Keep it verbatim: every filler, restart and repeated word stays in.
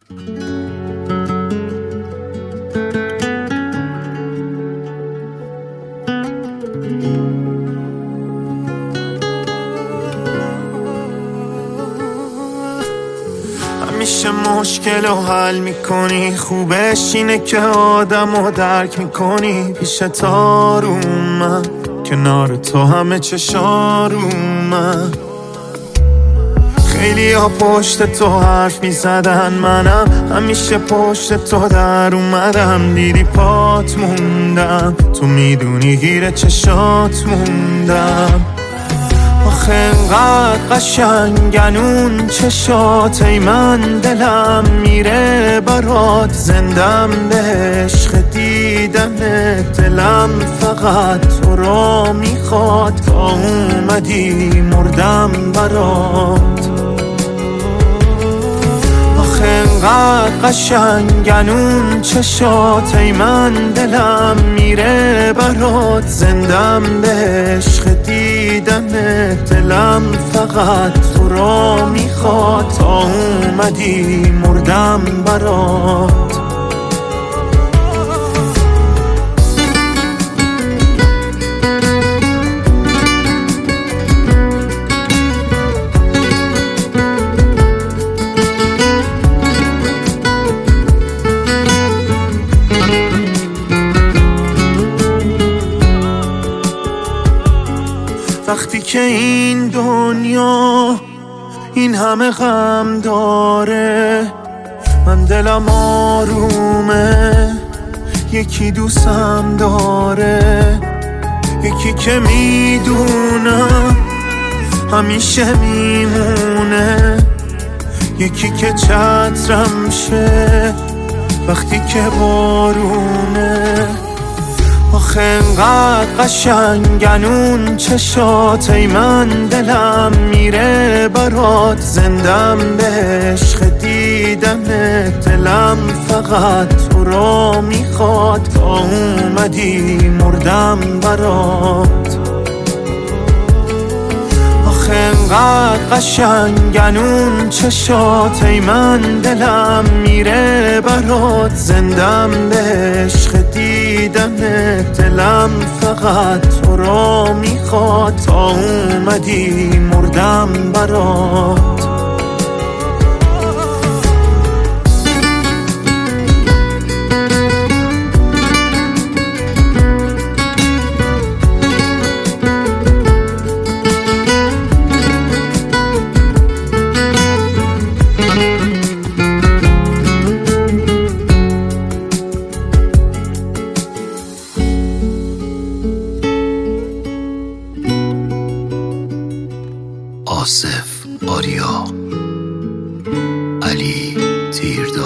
همیشه مشکل رو حل میکنی، خوبش اینه که آدم رو درک میکنی. پیشت آرومم، کنار تو همه چشارومم. خیلی ها پشت تو حرف میزدن، منم همیشه پشت تو در اومدم. دیدی پات موندم، تو میدونی گیر چشات موندم. آخه انقدر قشنگن اون چشات، ای من دلم میره برات. زندم به عشق دیدنت، دلم فقط تو را میخواد. تا اومدی مردم برات. آخه انقدر قشنگن اون چشات، ای من دلم میره برات. زندم به عشق دیدنت، دلم فقط تو را میخواد. تا اومدی مردم برات. وقتی که این دنیا این همه غم داره، من دلم آرومه. یکی دوستم داره، یکی که میدونم همیشه میمونه. یکی که چترم شه وقتی که بارونه. آخه انقدر قشنگن اون چشات، ای من دلم میره برات. زندم به عشق دیدنت، دلم فقط تو را میخواد. تا اومدی مردم برات. آخه انقدر قشنگن اون چشات، ای من دلم میره برات. زندم به عشق دیدنت، دلم فقط تو را میخواد. تا اومدی مردم برات. آصف آریا، علی تیرداد.